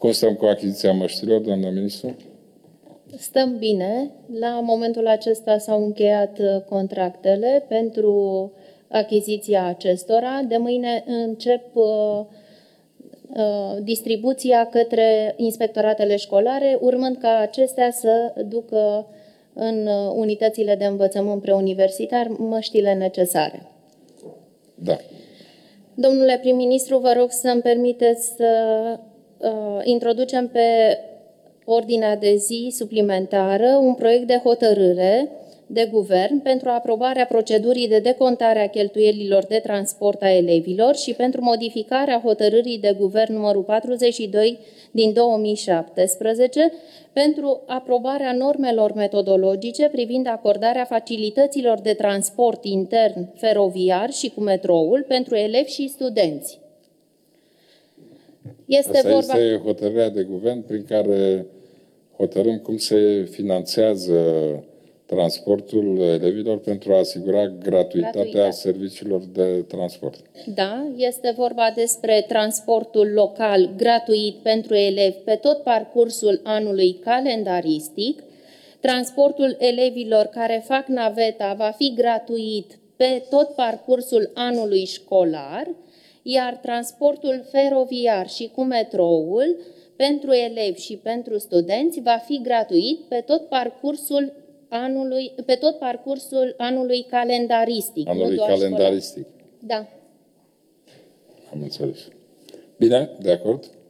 Cum stăm cu achiziția măștilor, doamna ministru? Stăm bine. La momentul acesta s-au încheiat contractele pentru achiziția acestora. De mâine încep distribuția către inspectoratele școlare, urmând ca acestea să ducă în unitățile de învățământ preuniversitar măștile necesare. Da. Domnule prim-ministru, vă rog să-mi permiteți să introducem pe ordinea de zi suplimentară un proiect de hotărâre de guvern pentru aprobarea procedurii de decontare a cheltuielilor de transport a elevilor și pentru modificarea hotărârii de guvern numărul 42 din 2017 pentru aprobarea normelor metodologice privind acordarea facilităților de transport intern feroviar și cu metroul pentru elevi și studenți. Asta este hotărârea de guvern prin care hotărâm cum se finanțează transportul elevilor pentru a asigura gratuitatea serviciilor de transport. Da, este vorba despre transportul local gratuit pentru elevi pe tot parcursul anului calendaristic. Transportul elevilor care fac naveta va fi gratuit pe tot parcursul anului școlar, iar transportul feroviar și cu metroul pentru elevi și pentru studenți va fi gratuit pe tot parcursul anului calendaristic. Anului calendaristic. Da. Am înțeles. Bine, de acord.